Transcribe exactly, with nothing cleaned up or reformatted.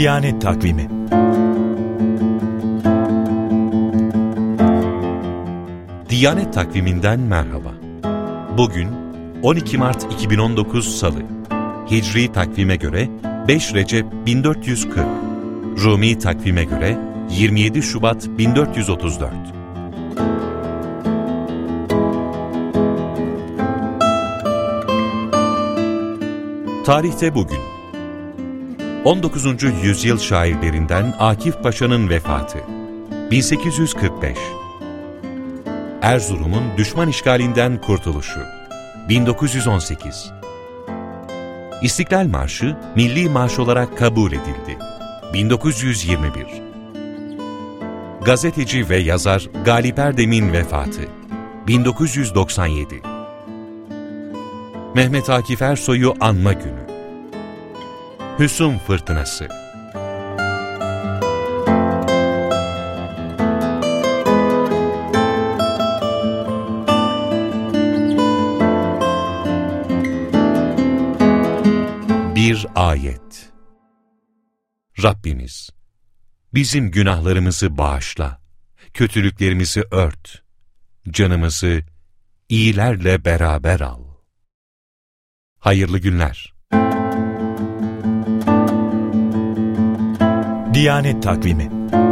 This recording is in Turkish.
Diyanet Takvimi. Diyanet Takvimi'nden merhaba. Bugün on iki Mart iki bin on dokuz Salı. Hicri takvime göre beş Recep bin dört yüz kırk. Rumi takvime göre yirmi yedi Şubat bin dört yüz otuz dört. Tarihte bugün on dokuzuncu yüzyıl şairlerinden Akif Paşa'nın vefatı. bin sekiz yüz kırk beş. Erzurum'un düşman işgalinden kurtuluşu. bin dokuz yüz on sekiz. İstiklal Marşı milli marş olarak kabul edildi. bin dokuz yüz yirmi bir. Gazeteci ve yazar Galip Erdem'in vefatı. bin dokuz yüz doksan yedi. Mehmet Akif Ersoy'u anma günü. Hüsum fırtınası. Bir ayet. Rabbimiz, bizim günahlarımızı bağışla, kötülüklerimizi ört, canımızı iyilerle beraber al. Hayırlı günler. Diyanet Takvimi.